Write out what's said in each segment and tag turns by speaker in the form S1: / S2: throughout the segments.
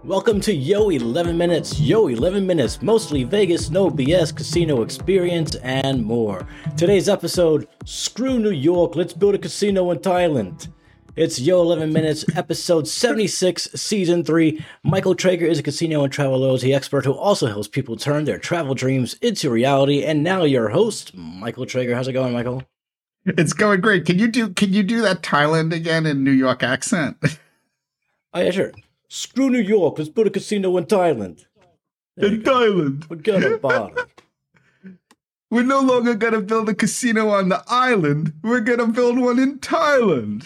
S1: Welcome to Yo 11 Minutes. Yo 11 Minutes, mostly Vegas, no BS, casino experience, and more. Today's episode, Screw New York, let's build a casino in Thailand. It's Yo 11 Minutes, episode 76, season 3. Michael Traeger is a casino and travel loyalty expert who also helps people turn their travel dreams into reality. And now your host, Michael Traeger. How's it going, Michael?
S2: It's going great. Can you do that Thailand again in New York accent?
S1: Oh, yeah, sure. Screw New York, let's build a casino in Thailand.
S2: Thailand.
S1: Forget about it.
S2: We're no longer going to build a casino on the island. We're going to build one in Thailand.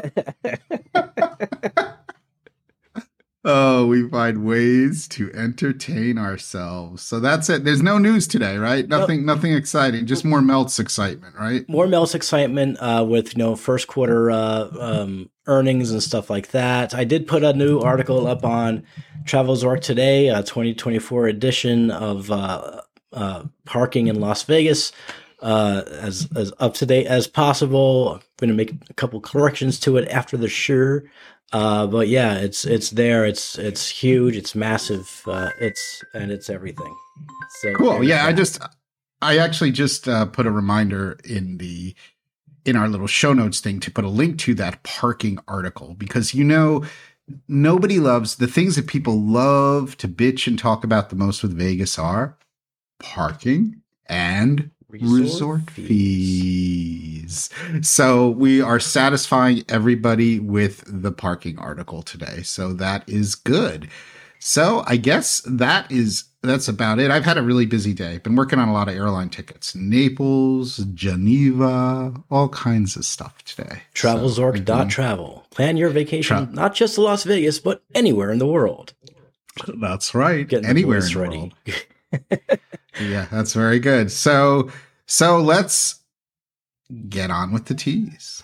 S2: Oh, we find ways to entertain ourselves. So that's it. There's no news today, right? Nothing exciting. Just more Melts excitement, right?
S1: More Melts excitement with, first quarter earnings and stuff like that. I did put a new article up on TravelZork today, 2024 edition of parking in Las Vegas, as up to date as possible. I'm going to make a couple corrections to it after the show. But yeah, it's there. It's huge. It's massive. It's everything. So
S2: cool. Yeah. I actually just put a reminder in our little show notes thing to put a link to that parking article, because nobody loves the things that people love to bitch and talk about the most with Vegas are parking and resort fees. So we are satisfying everybody with the parking article today. So that is good. So I guess that's about it. I've had a really busy day. Been working on a lot of airline tickets. Naples, Geneva, all kinds of stuff today.
S1: TravelZork.travel. Plan your vacation, not just to Las Vegas, but anywhere in the world.
S2: That's right. Anywhere in the world. Yeah, that's very good. So let's get on with the tease.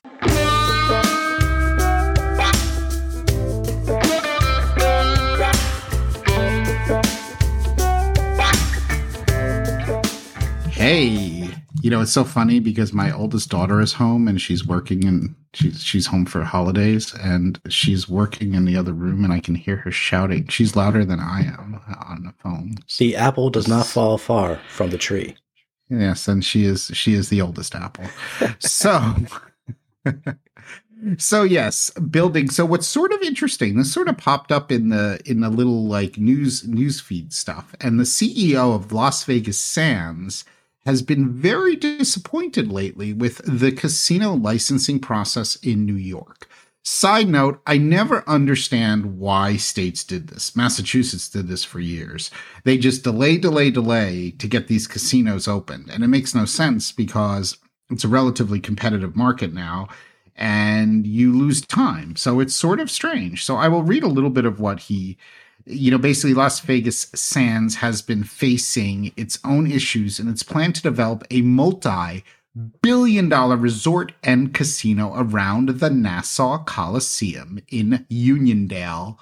S2: Hey, it's so funny because my oldest daughter is home and she's working, and she's home for holidays, and she's working in the other room, and I can hear her shouting. She's louder than I am on the phone.
S1: The apple does not fall far from the tree.
S2: Yes, and she is the oldest apple. So yes, building. So what's sort of interesting, this sort of popped up in the little like news feed stuff, and the CEO of Las Vegas Sands has been very disappointed lately with the casino licensing process in New York. Side note, I never understand why states did this. Massachusetts did this for years. They just delay to get these casinos opened. And it makes no sense because it's a relatively competitive market now and you lose time. So it's sort of strange. So I will read a little bit of what basically Las Vegas Sands has been facing its own issues, and it's planned to develop a multi-billion-dollar resort and casino around the Nassau Coliseum in Uniondale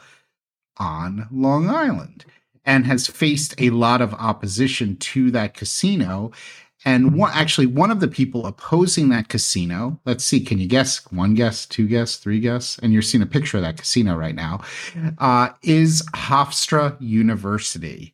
S2: on Long Island, and has faced a lot of opposition to that casino. And one of the people opposing that casino, let's see, can you guess? 1 guess, 2 guess, 3 guess? And you're seeing a picture of that casino right now, is Hofstra University.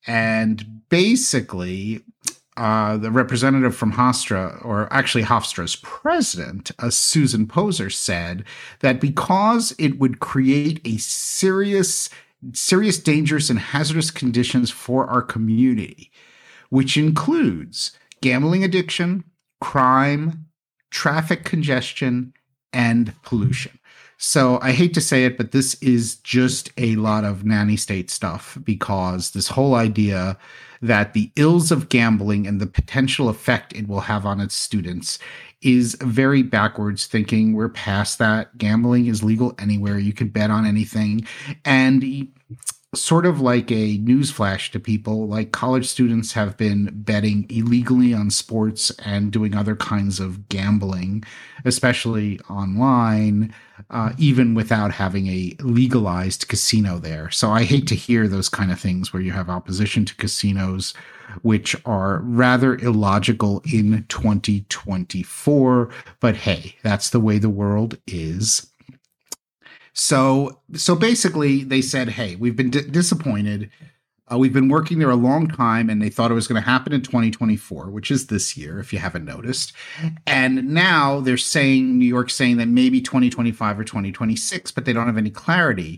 S2: And basically, the representative from Hofstra, or actually Hofstra's president, Susan Poser, said that because it would create a serious dangerous and hazardous conditions for our community, which includes gambling addiction, crime, traffic congestion, and pollution. So I hate to say it, but this is just a lot of nanny state stuff, because this whole idea that the ills of gambling and the potential effect it will have on its students is very backwards thinking. We're past that. Gambling is legal anywhere. You can bet on anything. And sort of like a newsflash to people, like college students have been betting illegally on sports and doing other kinds of gambling, especially online, even without having a legalized casino there. So I hate to hear those kind of things where you have opposition to casinos, which are rather illogical in 2024. But hey, that's the way the world is. So basically, they said, "Hey, we've been disappointed. We've been working there a long time, and they thought it was going to happen in 2024, which is this year, if you haven't noticed. And now they're saying, New York's saying that maybe 2025 or 2026, but they don't have any clarity.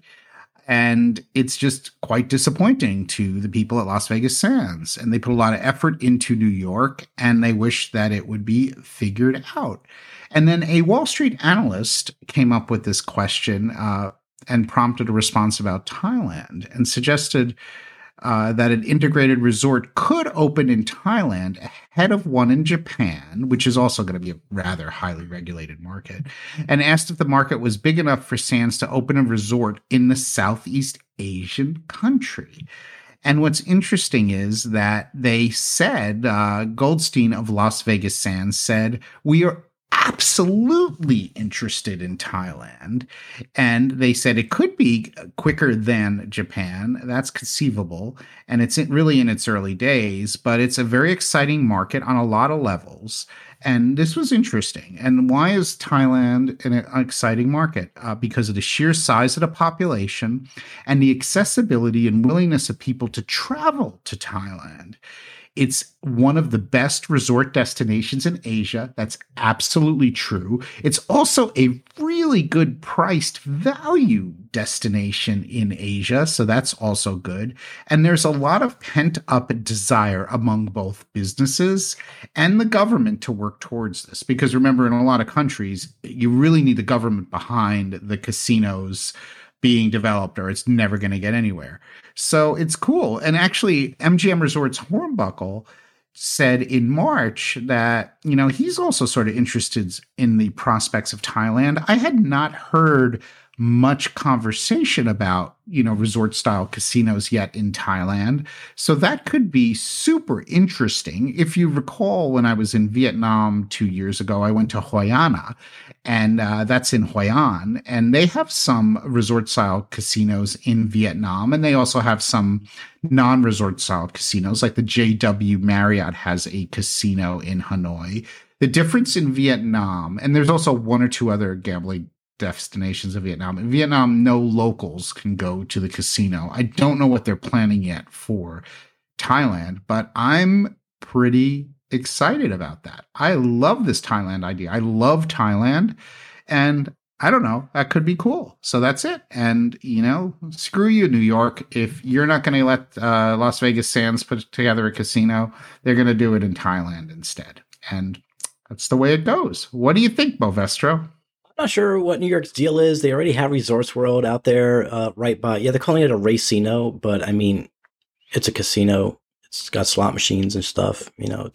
S2: And it's just quite disappointing to the people at Las Vegas Sands. And they put a lot of effort into New York, and they wish that it would be figured out." And then a Wall Street analyst came up with this question and prompted a response about Thailand and suggested that an integrated resort could open in Thailand ahead of one in Japan, which is also going to be a rather highly regulated market, and asked if the market was big enough for Sands to open a resort in the Southeast Asian country. And what's interesting is that they said, Goldstein of Las Vegas Sands said, "We are absolutely interested in Thailand." And they said it could be quicker than Japan. That's conceivable. And it's really in its early days, but it's a very exciting market on a lot of levels. And this was interesting. And why is Thailand an exciting market? Because of the sheer size of the population and the accessibility and willingness of people to travel to Thailand. It's one of the best resort destinations in Asia. That's absolutely true. It's also a really good priced value destination in Asia. So that's also good. And there's a lot of pent up desire among both businesses and the government to work towards this. Because remember, in a lot of countries, you really need the government behind the casinos being developed, or it's never going to get anywhere. So it's cool. And actually, MGM Resorts Hornbuckle said in March that, he's also sort of interested in the prospects of Thailand. I had not heard much conversation about, resort style casinos yet in Thailand. So that could be super interesting. If you recall, when I was in Vietnam 2 years ago, I went to Hoi An, and that's in Hoi An, and they have some resort style casinos in Vietnam. And they also have some non-resort style casinos, like the JW Marriott has a casino in Hanoi. The difference in Vietnam, and there's also one or two other gambling destinations of Vietnam. In Vietnam, no locals can go to the casino. I don't know what they're planning yet for Thailand, but I'm pretty excited about that. I love this Thailand idea. I love Thailand, and I don't know, that could be cool. So that's it. And, screw you, New York. If you're not going to let Las Vegas Sands put together a casino, they're going to do it in Thailand instead. And that's the way it goes. What do you think, Bovestro?
S1: I'm not sure what New York's deal is. They already have Resorts World out there right by. Yeah, they're calling it a racino, but I mean, it's a casino. It's got slot machines and stuff.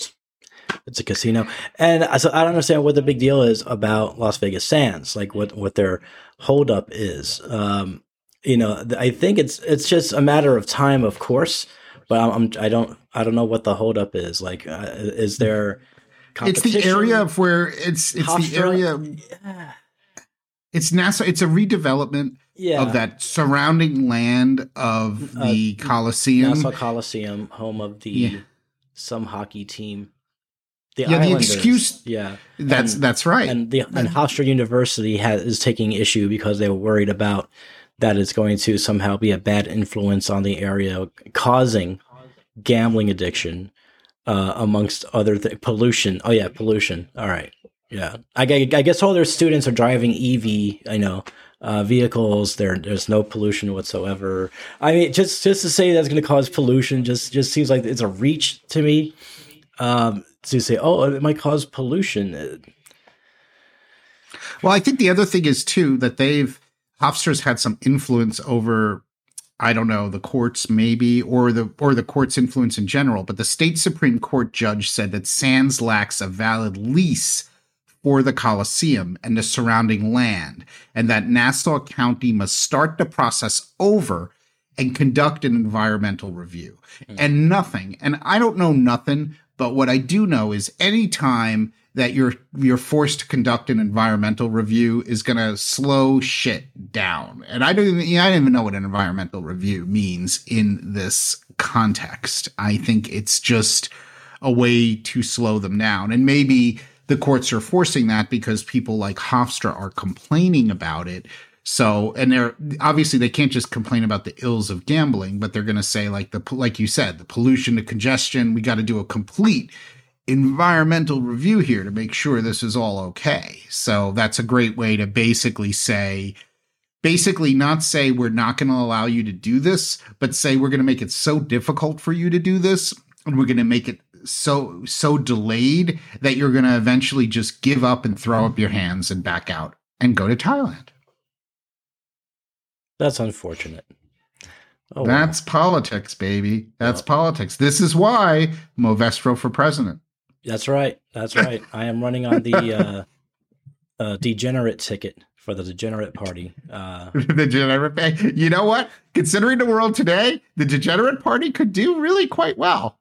S1: It's a casino. And so I don't understand what the big deal is about Las Vegas Sands, like what their holdup is. I think it's just a matter of time, of course, but I don't know what the holdup is. Like, is there competition?
S2: It's the area of where it's the area.
S1: Yeah.
S2: It's NASA. It's a redevelopment of that surrounding land of the Coliseum.
S1: Nassau Coliseum, home of some hockey team. The
S2: excuse.
S1: Yeah.
S2: That's right.
S1: And Hofstra University is taking issue because they were worried about that it's going to somehow be a bad influence on the area, causing gambling addiction, amongst other things. Pollution. Oh yeah, pollution. All right. Yeah, I guess all their students are driving EV, vehicles. There's no pollution whatsoever. I mean, just to say that's going to cause pollution just seems like it's a reach to me. To say, it might cause pollution.
S2: Well, I think the other thing is too that Hofstra's had some influence over, I don't know, the courts maybe, or the court's influence in general. But the state Supreme Court judge said that Sands lacks a valid lease for the Coliseum and the surrounding land, and that Nassau County must start the process over and conduct an environmental review. And nothing, and I don't know nothing, but what I do know is any time that you're forced to conduct an environmental review is going to slow shit down. And I don't even know what an environmental review means in this context. I think it's just a way to slow them down. And maybe the courts are forcing that because people like Hofstra are complaining about it. So, and they're obviously they can't just complain about the ills of gambling, but they're going to say like you said, the pollution, the congestion. We got to do a complete environmental review here to make sure this is all okay. So that's a great way to basically not say we're not going to allow you to do this, but say we're going to make it so difficult for you to do this, and we're going to make it so delayed that you're going to eventually just give up and throw up your hands and back out and go to Thailand.
S1: That's unfortunate.
S2: Oh, that's politics, baby. That's politics. This is why Movestro for president.
S1: That's right. I am running on the degenerate ticket for the degenerate party.
S2: You know what? Considering the world today, the degenerate party could do really quite well.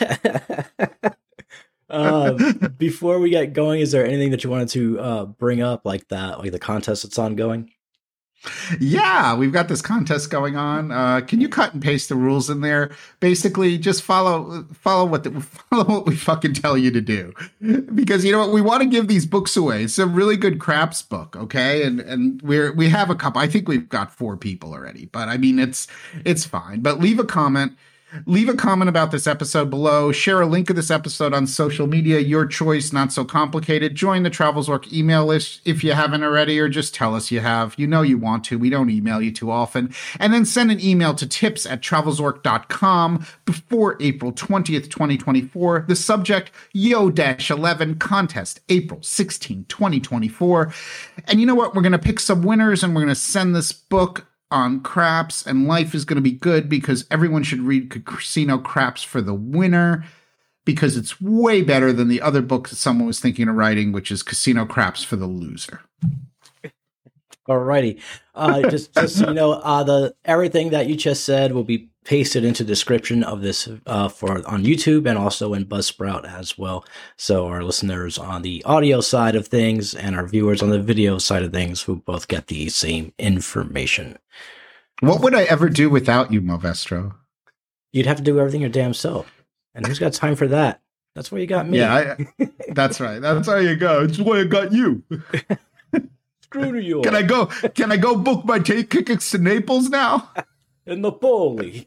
S1: Before we get going, is there anything that you wanted to bring up like that, like the contest that's ongoing?
S2: Yeah, we've got this contest going on. Can you cut and paste the rules in there? Basically, just follow what we fucking tell you to do, because you know what, we want to give these books away. It's a really good craps book, okay? And we have a couple. I think we've got 4 people already, but I mean it's fine. But leave a comment. Leave a comment about this episode below. Share a link of this episode on social media. Your choice, not so complicated. Join the TravelZork email list if you haven't already, or just tell us you have. You know you want to. We don't email you too often. And then send an email to tips@travelzork.com before April 20th, 2024. The subject, Yo-11 contest, April 16, 2024. And you know what? We're going to pick some winners, and we're going to send this book on craps, and life is going to be good because everyone should read Casino Craps for the Winner, because it's way better than the other book that someone was thinking of writing, which is Casino Craps for the Loser.
S1: Alrighty. Just so you know, everything that you just said will be pasted into the description of this on YouTube and also in Buzzsprout as well. So our listeners on the audio side of things and our viewers on the video side of things will both get the same information.
S2: What would I ever do without you, Movestro?
S1: You'd have to do everything your damn self. And who's got time for that? That's why you got me.
S2: Yeah, that's right. That's how you go. It's why I got you.
S1: Screw New York.
S2: Can I go book my tickets to Naples now?
S1: In Napoli.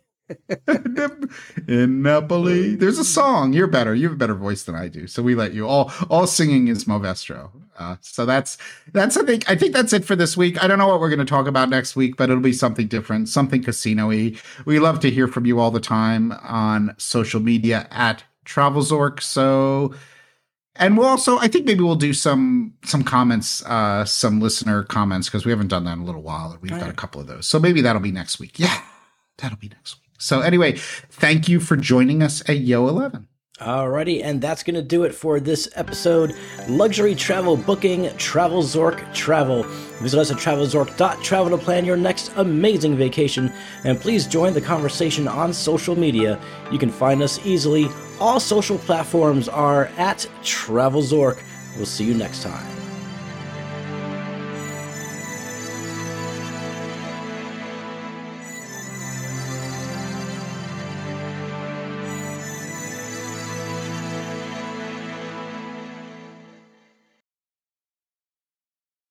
S2: In Napoli. There's a song. You're better. You have a better voice than I do. So we let you. All singing is Movestro. So that's I think that's it for this week. I don't know what we're going to talk about next week, but it'll be something different, something casino-y. We love to hear from you all the time on social media at TravelZork. So, and we'll also, I think maybe we'll do some comments, some listener comments, because we haven't done that in a little while. We've got a couple of those. So maybe that'll be next week. Yeah, that'll be next week. So anyway, thank you for joining us at Yo-11.
S1: Alrighty, and that's going to do it for this episode. Luxury travel booking, TravelZork Travel. Visit us at travelzork.travel to plan your next amazing vacation. And please join the conversation on social media. You can find us easily. All social platforms are at TravelZork. We'll see you next time.